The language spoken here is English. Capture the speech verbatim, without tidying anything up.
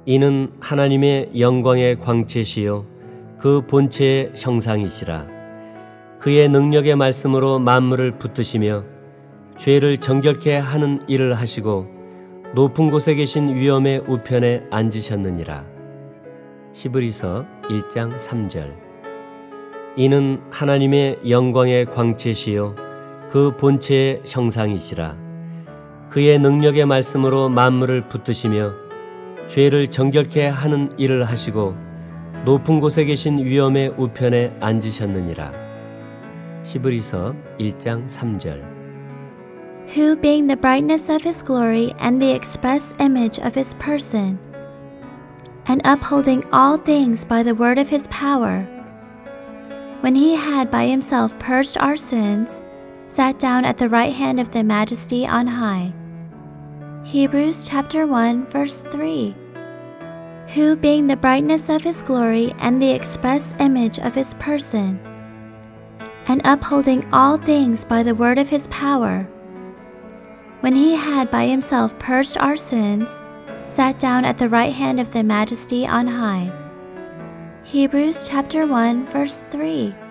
이는 하나님의 영광의 광채시요 그 본체의 형상이시라. 그의 능력의 말씀으로 만물을 붙드시며 죄를 정결케 하는 일을 하시고 높은 곳에 계신 위엄의 우편에 앉으셨느니라. 히브리서 일 장 삼 절. 이는 하나님의 영광의 광채시요 그 본체의 형상이시라. 그의 능력의 말씀으로 만물을 붙드시며 죄를 정결케 하는 일을 하시고 높은 곳에 계신 위엄의 우편에 앉으셨느니라. 히브리서 일 장 삼 절. Who being the brightness of his glory and the express image of his person, and upholding all things by the word of his power, when he had by himself purged our sins, sat down at the right hand of the Majesty on high. Hebrews chapter one verse three. Who being the brightness of his glory and the express image of his person, and upholding all things by the word of his power, when he had by himself purged our sins, sat down at the right hand of the Majesty on high. Hebrews chapter one verse three.